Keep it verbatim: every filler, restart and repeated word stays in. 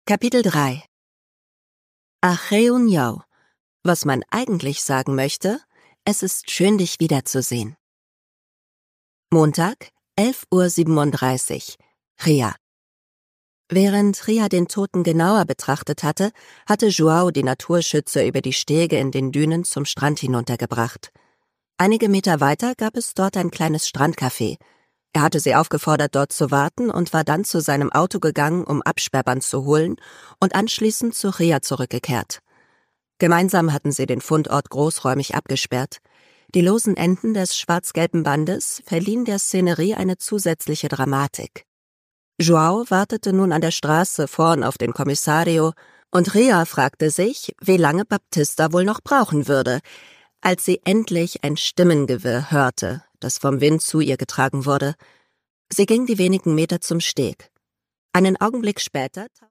Kapitel drei. Acheunyau. Was man eigentlich sagen möchte: Es ist schön, dich wiederzusehen. Montag, elf Uhr siebenunddreißig. Ria. Während Ria den Toten genauer betrachtet hatte, hatte João die Naturschützer über die Stege in den Dünen zum Strand hinuntergebracht. Einige Meter weiter gab es dort ein kleines Strandcafé. Er hatte sie aufgefordert, dort zu warten, und war dann zu seinem Auto gegangen, um Absperrband zu holen, und anschließend zu Ria zurückgekehrt. Gemeinsam hatten sie den Fundort großräumig abgesperrt. Die losen Enden des schwarz-gelben Bandes verliehen der Szenerie eine zusätzliche Dramatik. João wartete nun an der Straße vorn auf den Kommissario, und Ria fragte sich, wie lange Baptista wohl noch brauchen würde, als sie endlich ein Stimmengewirr hörte, das vom Wind zu ihr getragen wurde. Sie ging die wenigen Meter zum Steg. Einen Augenblick später